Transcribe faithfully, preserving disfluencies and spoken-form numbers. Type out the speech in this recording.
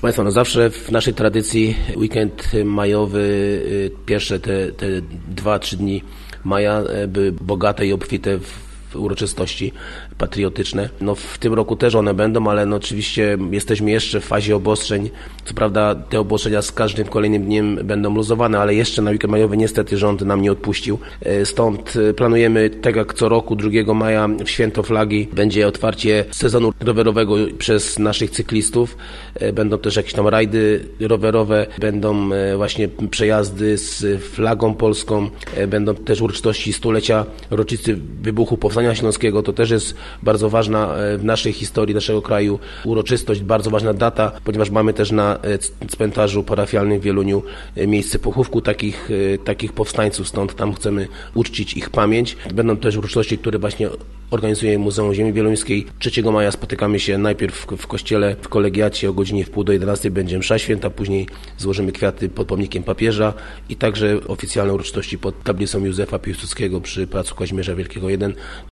Państwa, no zawsze w naszej tradycji weekend majowy, pierwsze te, te dwa, trzy dni maja były bogate i obfite w uroczystości patriotyczne. No w tym roku też one będą, ale no oczywiście jesteśmy jeszcze w fazie obostrzeń. Co prawda te obostrzenia z każdym kolejnym dniem będą luzowane, ale jeszcze na weekend majowy niestety rząd nam nie odpuścił. Stąd planujemy, tak jak co roku, drugiego maja w Święto Flagi będzie otwarcie sezonu rowerowego przez naszych cyklistów. Będą też jakieś tam rajdy rowerowe, będą właśnie przejazdy z flagą polską, będą też uroczystości stulecia rocznicy wybuchu Powstania Śląskiego. To też jest bardzo ważna w naszej historii naszego kraju uroczystość, bardzo ważna data, ponieważ mamy też na cmentarzu parafialnym w Wieluniu miejsce pochówku takich, takich powstańców, stąd tam chcemy uczcić ich pamięć. Będą też uroczystości, które właśnie organizuje Muzeum Ziemi Wieluńskiej. trzeciego maja spotykamy się najpierw w kościele w kolegiacie o godzinie w pół do jedenastej będzie msza święta, później złożymy kwiaty pod pomnikiem papieża i także oficjalne uroczystości pod tablicą Józefa Piłsudskiego przy placu Kazimierza Wielkiego jeden.